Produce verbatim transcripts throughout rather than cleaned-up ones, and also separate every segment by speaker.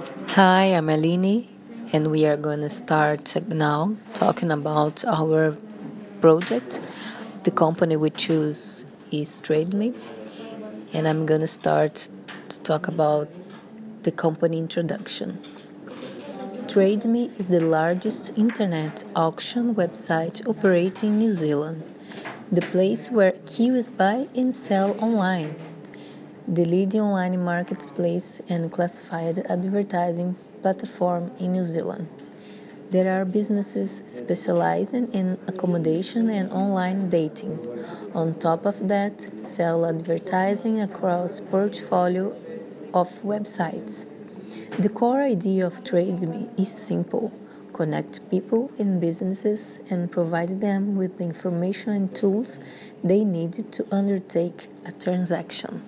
Speaker 1: Hi, I'm Aline, and we are going to start now talking about our project. The company we choose is TradeMe, and I'm going to start to talk about the company introduction. TradeMe is the largest internet auction website operating in New Zealand, the place where Kiwis buy and sell online. The leading online marketplace and classified advertising platform in New Zealand. There are businesses specializing in accommodation and online dating. On top of that, sell advertising across portfolio of websites. The core idea of TradeMe is simple: connect people and businesses and provide them with the information and tools they need to undertake a transaction.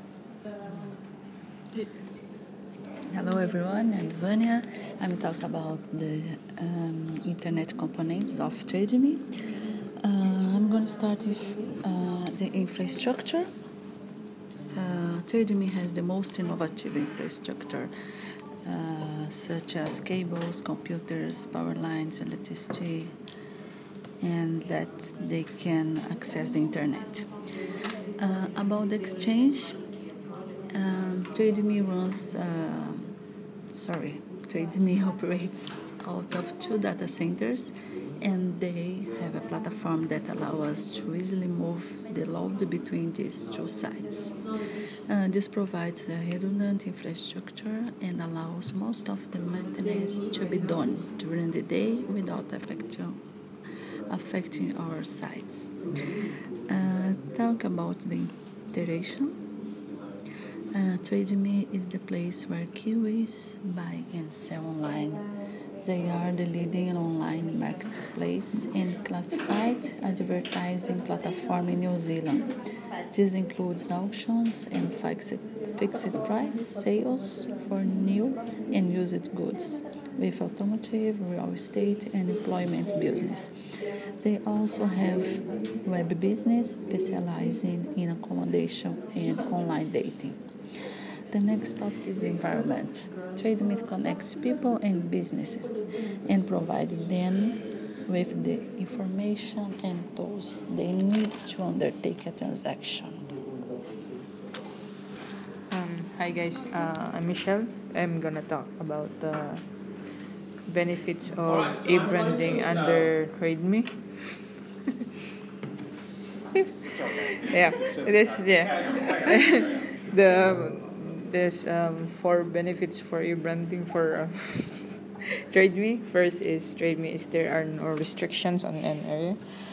Speaker 2: Hello everyone, I'm Vania. I'm talking about the um, internet components of TradeMe. Uh, I'm going to start with uh, the infrastructure. Uh, TradeMe has the most innovative infrastructure, uh, such as cables, computers, power lines, electricity, and that they can access the internet. Uh, about the exchange, um, TradeMe runs. Uh, Sorry, TradeMe operates out of two data centers, and they have a platform that allows us to easily move the load between these two sites. Uh, this provides a redundant infrastructure and allows most of the maintenance to be done during the day without affecting, affecting our sites. Uh, talk about the iterations. Uh, TradeMe is the place where Kiwis buy and sell online. They are the leading online marketplace and classified advertising platform in New Zealand. This includes auctions and fixed, fixed price sales for new and used goods, with automotive, real estate, and employment business. They also have web business specializing in accommodation and online dating. The next topic is environment. TradeMe connects people and businesses and provides them with the information and tools they need to undertake a transaction.
Speaker 3: Um, hi guys, uh, I'm Michelle. I'm gonna talk about the benefits of e-branding under TradeMe. yeah, it is. Yeah, the there's um, four benefits for e-branding for uh, TradeMe. First is TradeMe is there are no restrictions on an area.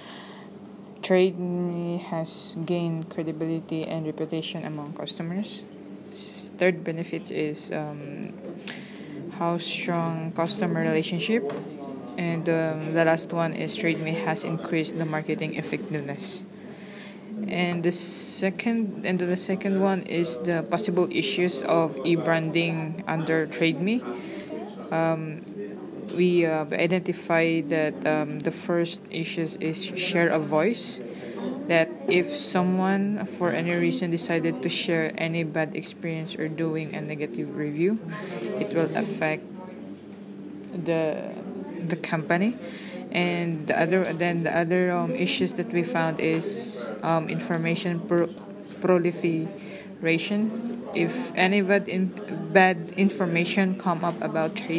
Speaker 3: TradeMe has gained credibility and reputation among customers. Third benefit is um, how strong customer relationship, and um, the last one is TradeMe has increased the marketing effectiveness. And the second and the second one is the possible issues of e-branding under TradeMe. Um, we uh, identify that um, the first issues is share a voice. That if someone for any reason decided to share any bad experience or doing a negative review, it will affect the the company. And the other then the other um, issues that we found is um, information pro- proliferation. If any bad, in, bad information come up about trade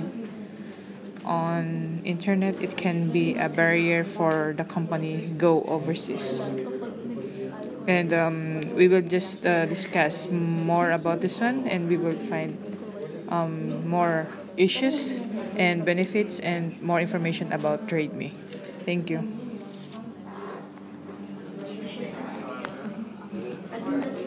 Speaker 3: on internet, it can be a barrier for the company go overseas. And um, we will just uh, discuss more about this one, and we will find um, more issues and benefits and more information about TradeMe. Thank you.